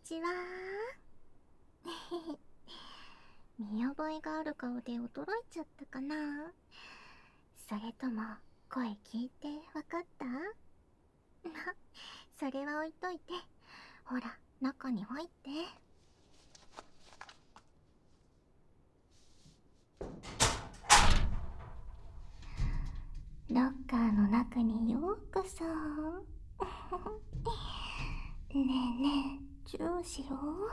ちは。見覚えがある顔で驚いちゃったかな。それとも声聞いてわかった？それは置いといて、ほら中に入って。ロッカーの中にようこそ。ねえねえ、チューしよう。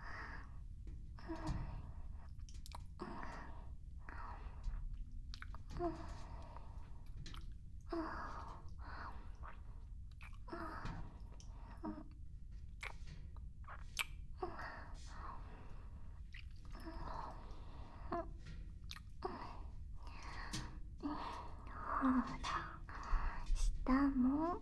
ほら、下も。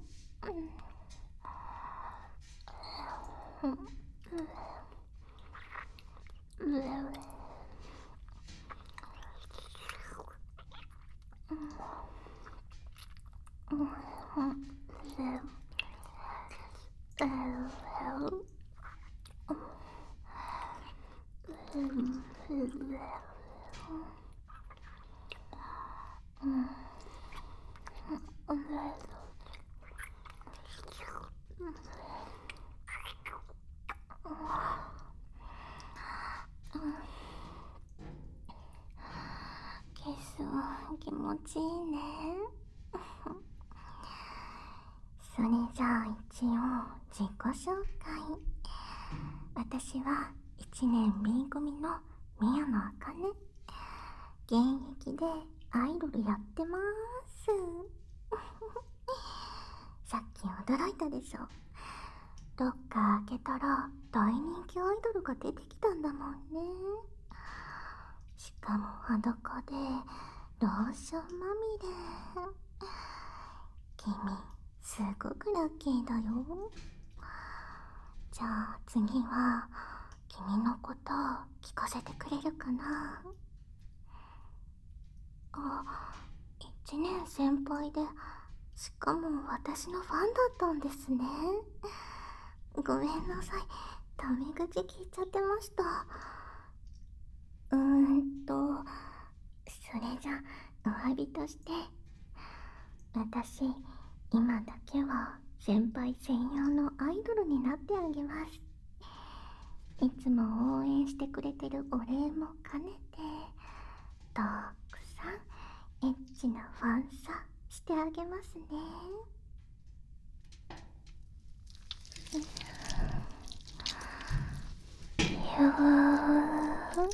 キスは気持ちいいね。それじゃあ一応自己紹介。私は1年 B 組の宮野茜。現役でアイドルやってます。さっき驚いたでしょ。ロッカー開けたら大人気アイドルが出てきたんだもんね。しかも裸でローションまみれ。君すごくラッキーだよ。じゃあ次は君のこと聞かせてくれるかな。あ、1年先輩で、しかも私のファンだったんですね。ごめんなさい、タメ口聞いちゃってました。それじゃお詫びとして、私今だけは先輩専用のアイドルになってあげます。いつも応援してくれてるお礼も兼ねて、たくさんエッチなファンサしてあげますね。よー、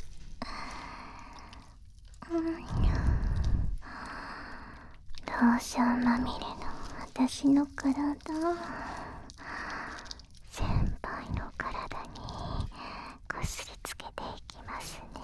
ローションまみれの私の体、先輩の体にこすりつけていきますね。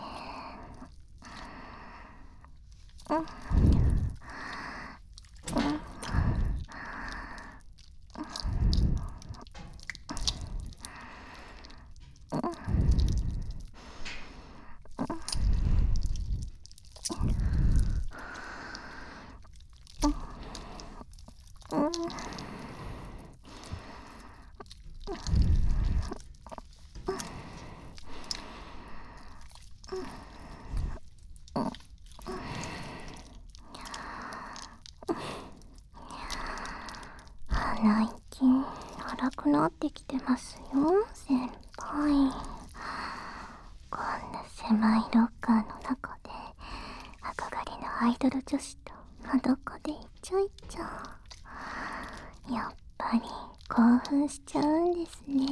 鼻息荒くなってきてますよ、先輩。こんな狭いロッカーの中で憧れのアイドル女子と裸でイチャイチャ。やっぱり興奮しちゃうんですね。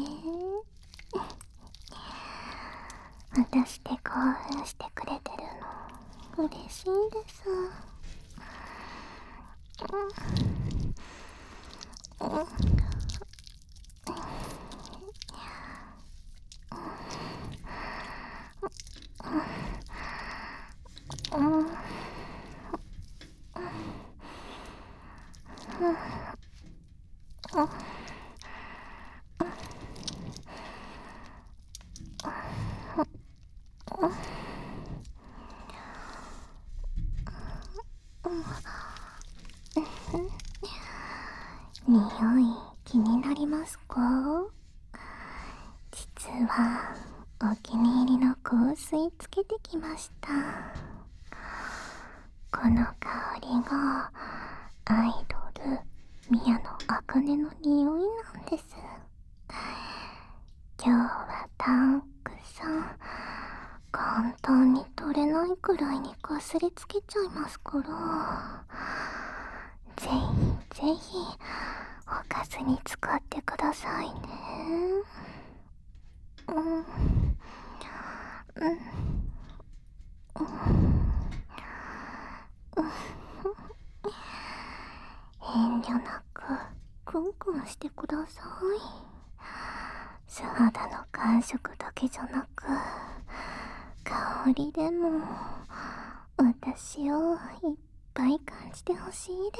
私で興奮してくれてるの嬉しいです。匂いお気に入りの香水つけてきました。この香りがアイドル宮野茜の匂いなんです。今日はたくさん簡単に取れないくらいにこすりつけちゃいますから、ぜひぜひおかずに使ってくださいね。遠慮なくクンクンしてください。素肌の感触だけじゃなく、香りでも私をいっぱい感じてほしいです。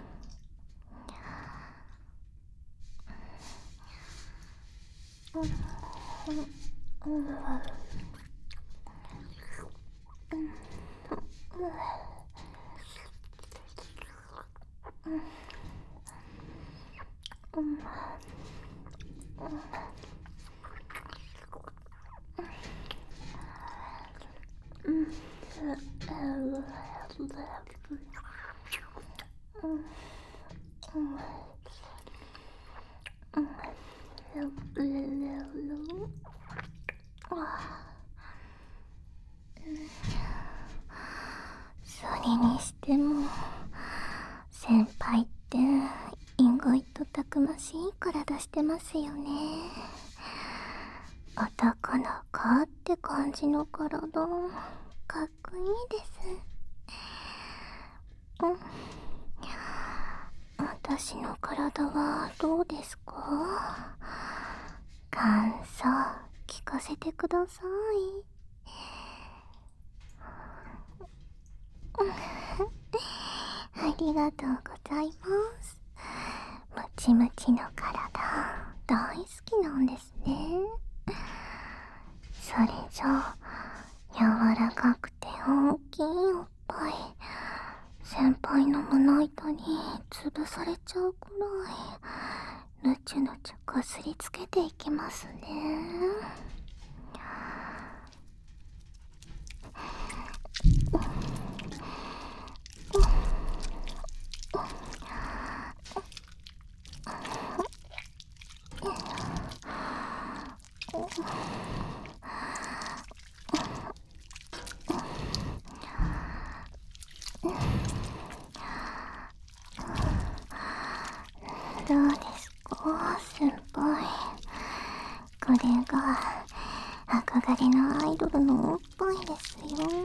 それにしても先輩って意外とたくましい体してますよね。男の子って感じの体、かっこいいです。私の体はどうですか？感想聞かせてください。ありがとうございます。ムチムチの体大好きなんですね。それじゃ柔らかくて大きいおっぱい、先輩の胸板に潰されちゃうくらいぬちゅぬちゅこすりつけていきますね。どうですか先輩、これが憧れのアイドルのおっぱいですよ。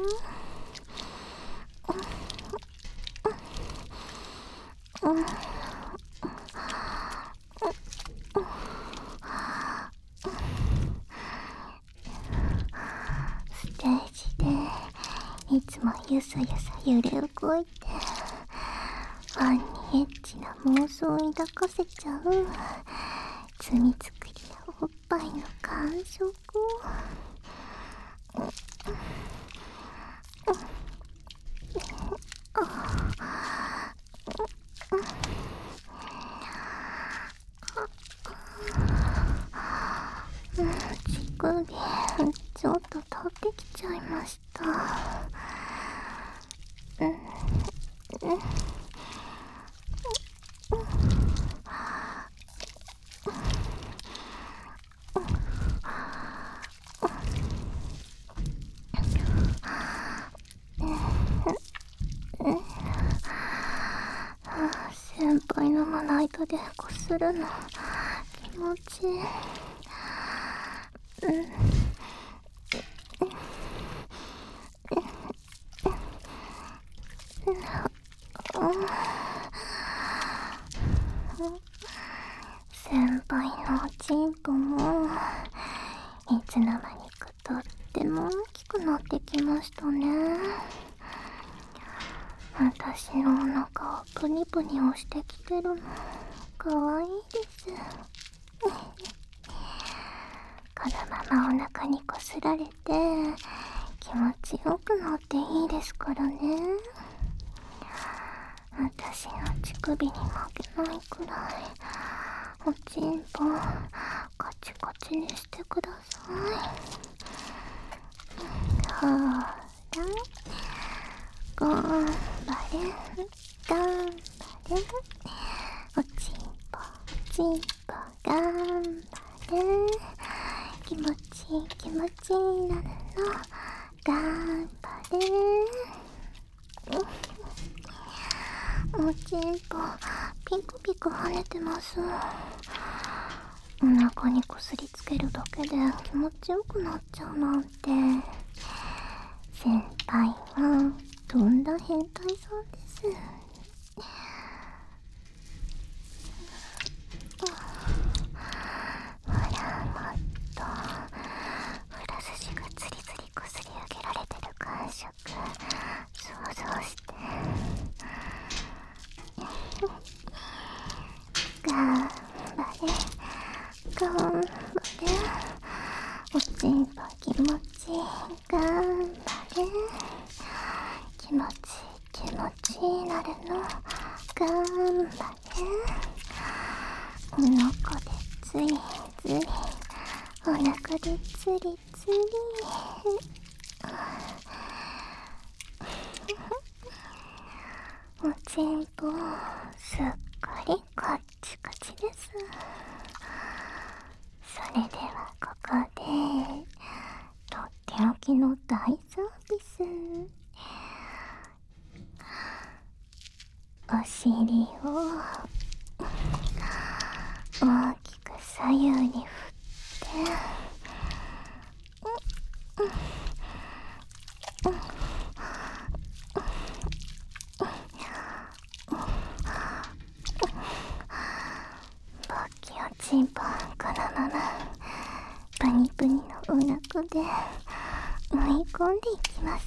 ステージでいつもゆさゆさ揺れ動いてファンにエッチな妄想を抱かせちゃう罪作りのおっぱいの感触。乳首ちょっと立ってきちゃいました。先輩のまな板でこするの気持ちいい。先輩のチンポもいつの間にかとっても大きくなってきましたね。私のお腹をプニプニ押してきてるのかわいいです。このままお腹にこすられて気持ちよくなっていいですからね。私の乳首に負けないくらいおちんぽカチカチにしてください。 ちになるの。頑張れ。おちんぽピクピク跳ねてます。お腹にこすりつけるだけで気持ちよくなっちゃうなんて。先輩はとんだ変態さんです。ほら、もっとフラ筋がツリツリこすり上げられてる感触想像して。頑張れ頑張れ。おちんぽ気持ちいい。頑張れ。気持ちいいなるの。頑張れ。お腹でつりつり、お腹でつりつり。おちんぽすっかりカッチカチです。それではここでとっておきの大サービス。お尻を大きく左右に振ってポッキおちんぽこのままプニプニのお腹で追い込んでいきます。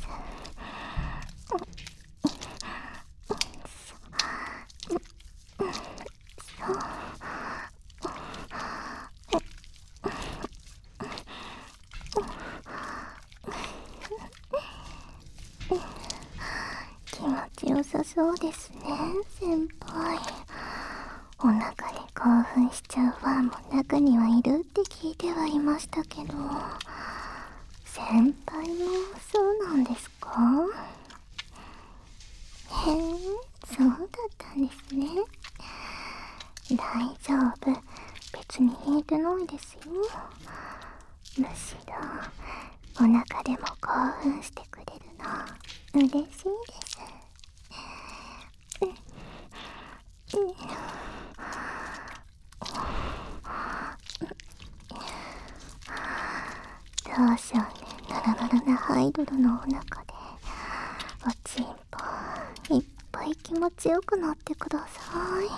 気持ちよさそうですね、先輩。お腹で興奮しちゃうファンも中にはいるって聞いてはいましたけど、先輩もそうなんですか？へえ、そうだったんですね。大丈夫、別に引いてないですよ。むしろお腹でも興奮してくれるの嬉しいです。当少年ならならなアイドルのお腹でおちんぽいっぱい気持ちよくなってください。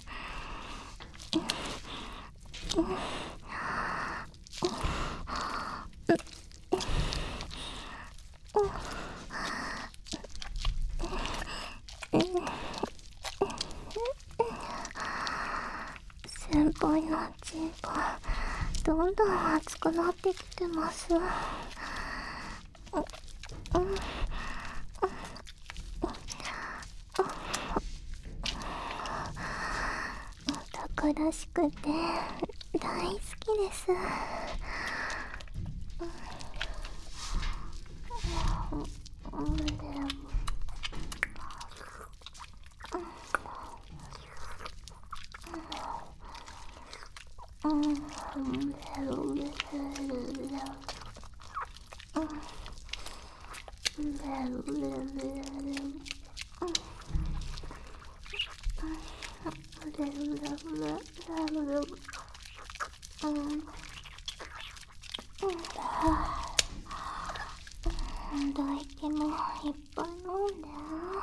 先輩のおちんぽどんどん熱くなってきてます。男らしくて大好きです。唾液もいっぱい飲んで。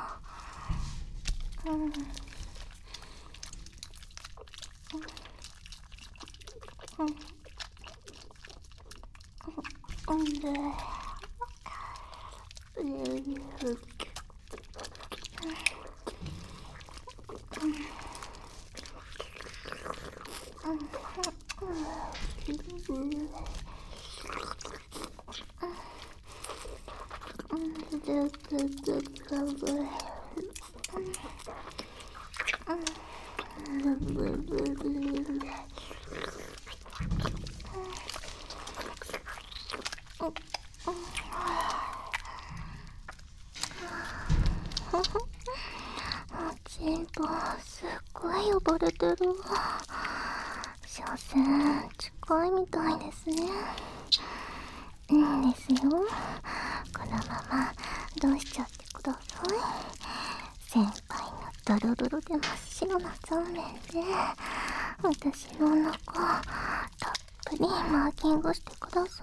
おちんぽすっごい汚れてる。所詮近いみたいですね。 いいですよ。このまま出しちゃってください。先輩のドロドロで真っ白なそうめんで私のお腹たっぷりマーキングしてください。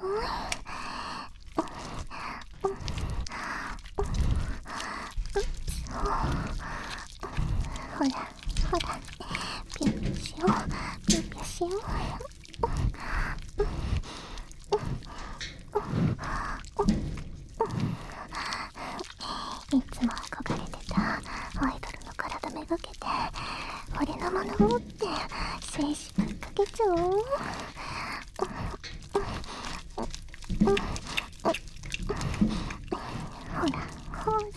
ほらほら、ピュッピュしよう、ピュッピュしよう。いつも憧れてたアイドルの体めがけて俺のものをって静止ぶっかけちゃおう。ほらほら、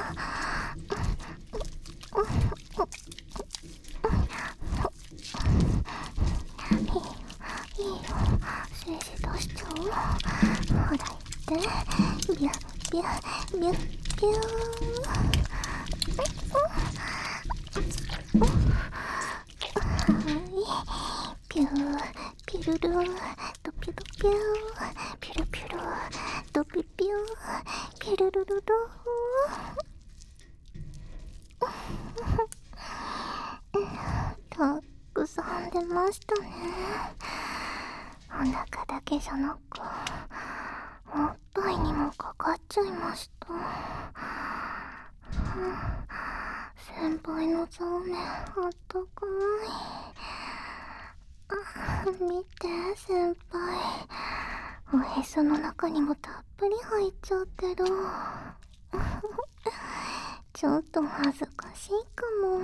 いいよ、静止出しちゃおう。ほら言って、ビュッビュッビュッビュー。ピューピュルルンドピュドピューピュルピュルドピュピューピュルルルルたくさん出ましたね。お腹だけじゃなくおっぱいにもかかっちゃいました。先輩のそうめんあったかい。見て先輩、おへその中にもたっぷり入っちゃってる。ちょっと恥ずかしいかも。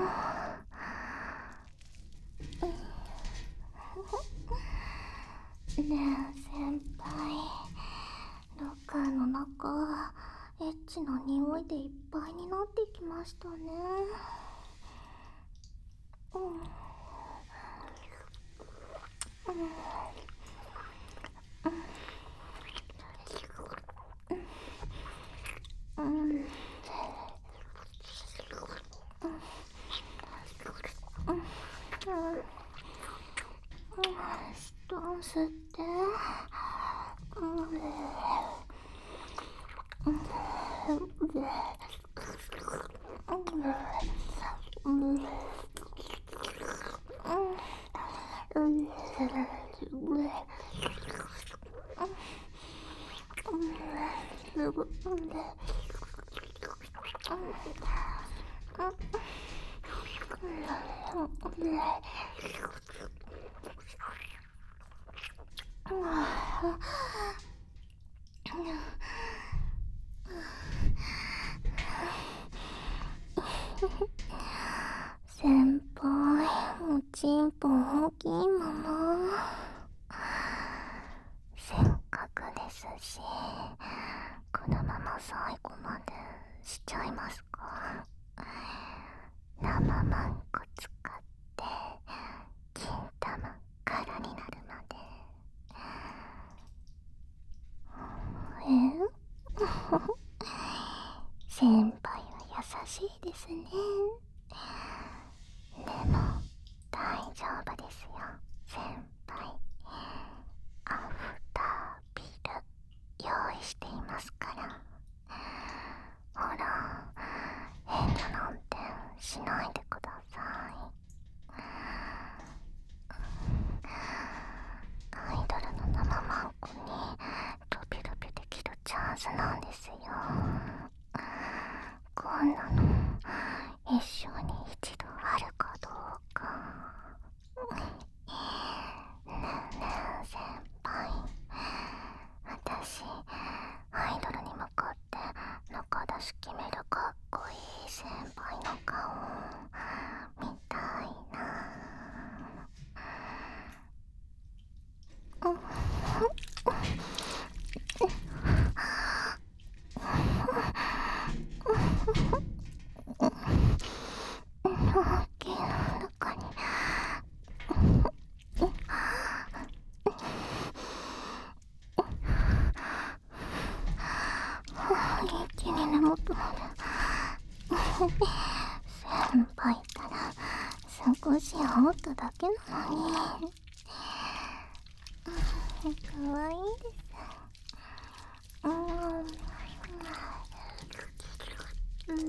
ねえ先輩、ロッカーの中エッチな匂いでいっぱいになってきましたね。吸って、先輩、おちんぽ大きいまま。せっかくですし、このまま最後までしちゃいますか。生マンコ使って金玉空になるまで。先輩は優しいですね。でも大丈夫ですよ先輩。アフタービール用意していますから。ほら、遠慮なんてしないでください。アイドルの生マンコにドピドピできるチャンスなんですよ。こんなの一生に一度あるかどうか。ねえねえ先輩、私アイドルに向かって中出し決めるかっこいい先輩の顔見たいな。大きいの中に一気に根元まで先輩ったら少し煽っただけなのに。かわいいです。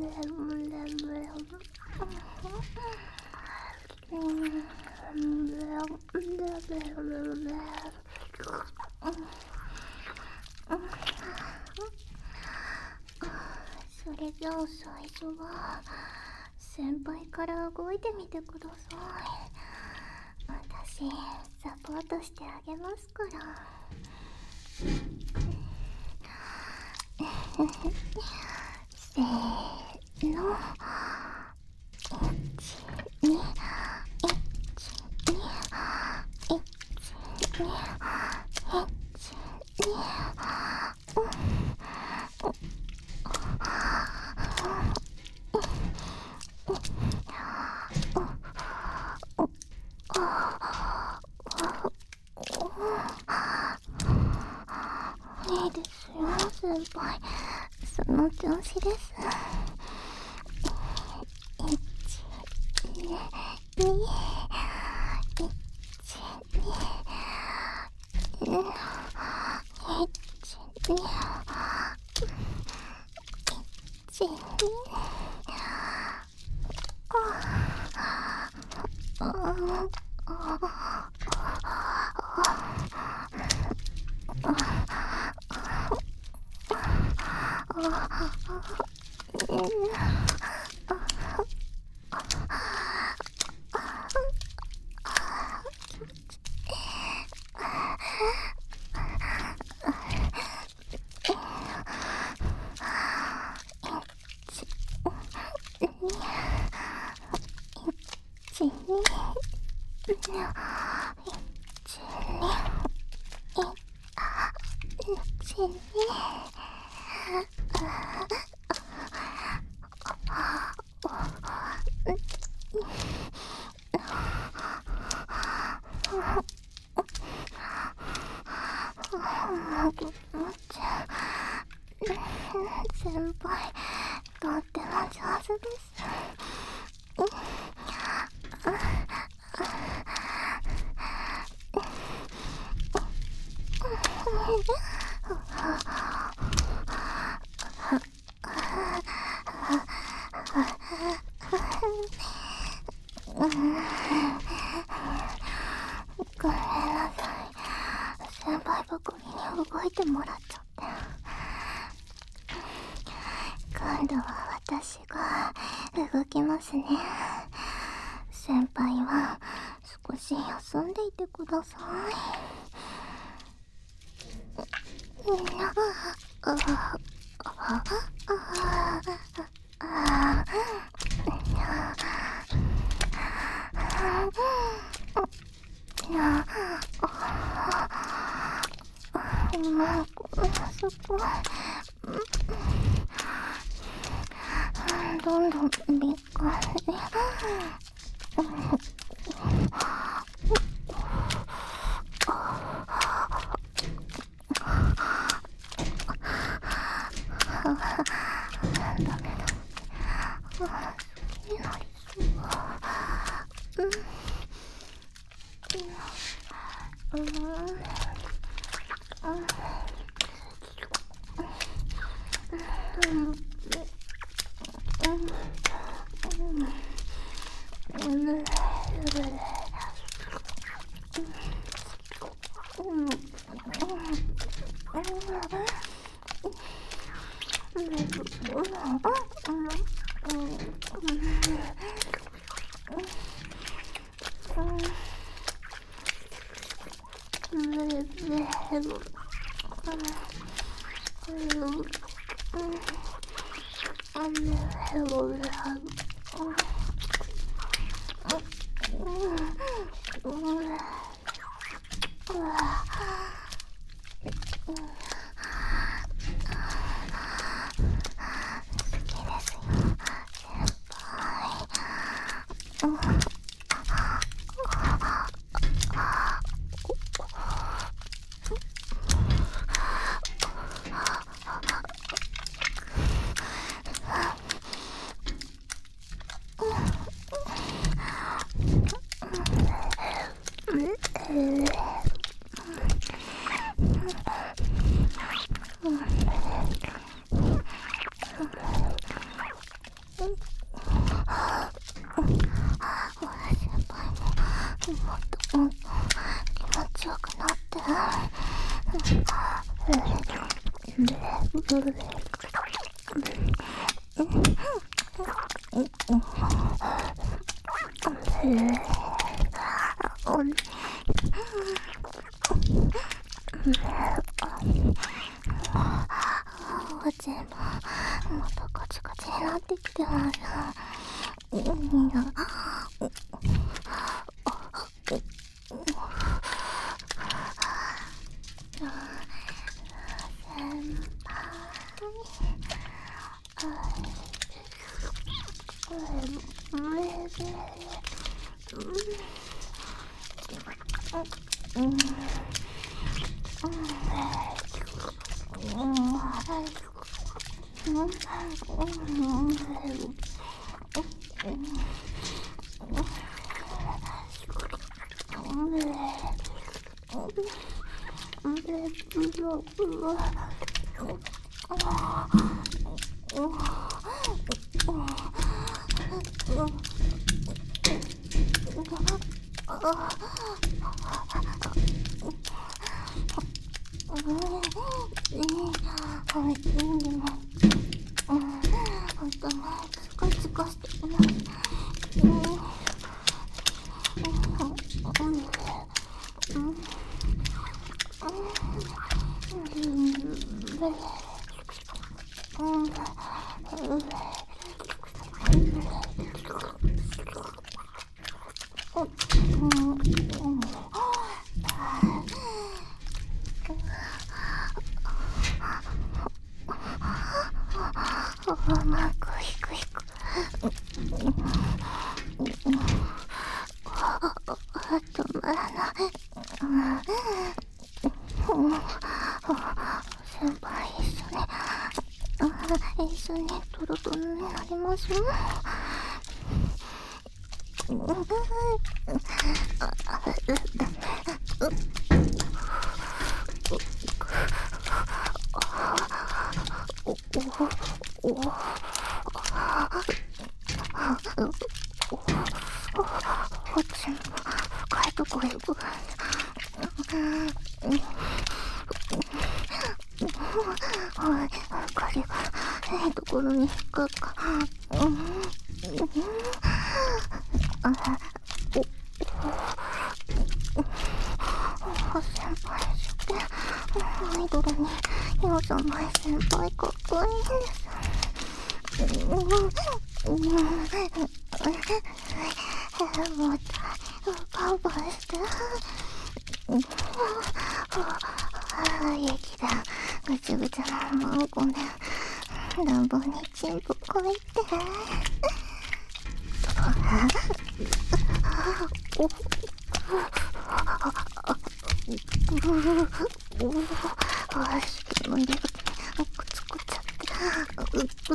それじゃあ最初は先輩から動いてみてください。私サポートしてあげますから。せーの、1、2、1、2、1、2、1、2、いいですよ先輩、その調子です。1、2、1、2、先輩、とっても上手です。ごめんなさい。先輩ばかりに動いてもらっちゃって。今度は私が動きますね。先輩は少し休んでいてください。そこどんどん敏感にダメだ。好きになりそう。 全部またカチカチになってきてます。先輩一緒にトロトロになりましょう。深いとこへ行く。針がいいところに引っかか。先輩してアイドルにようじゃない先輩かっこいいです。もうパパして劇団ぐちゃぐちゃなマンコで暖房にチンポこいて試験の入り口くつこっちゃって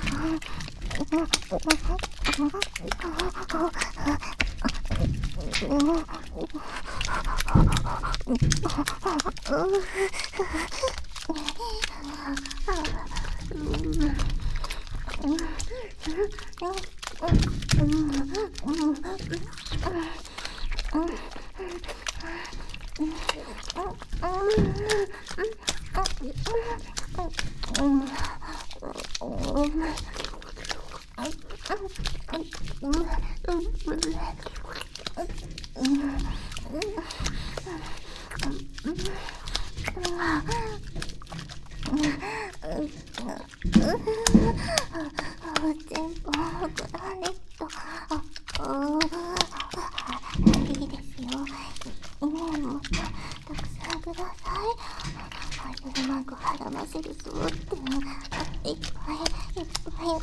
いいですよ。もっとたくさんください。アイドルマークはらませるぞっていっぱいいっぱい。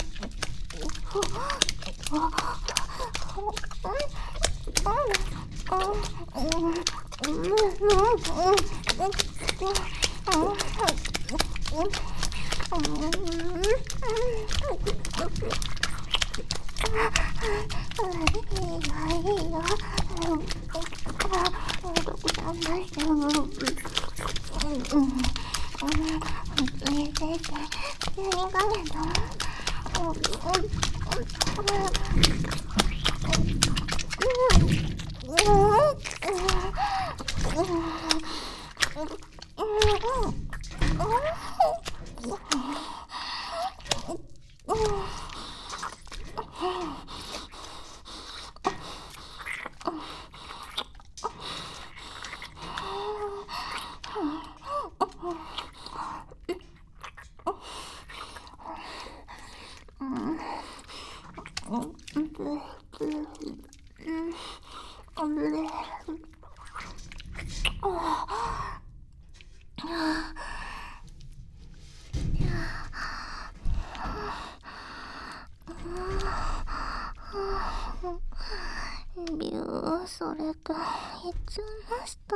ビュー、それと言っちゃいました。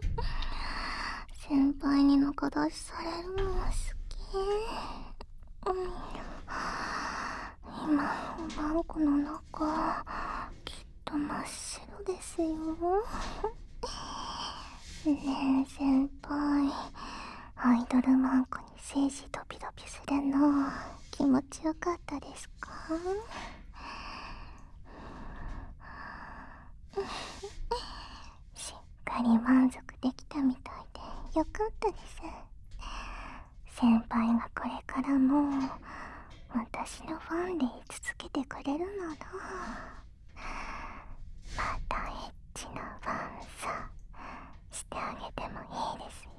先輩に仲出しされるの好き。今、おばんこの中、きっと真っ白ですよ。ねえ先輩、アイドルマンコに精子ドピドピするの気持ちよかったですか？しっかり満足できたみたいでよかったです。先輩がこれからも私のファンでい続けてくれるなら、またエッチなファンさしてあげてもいいですよ。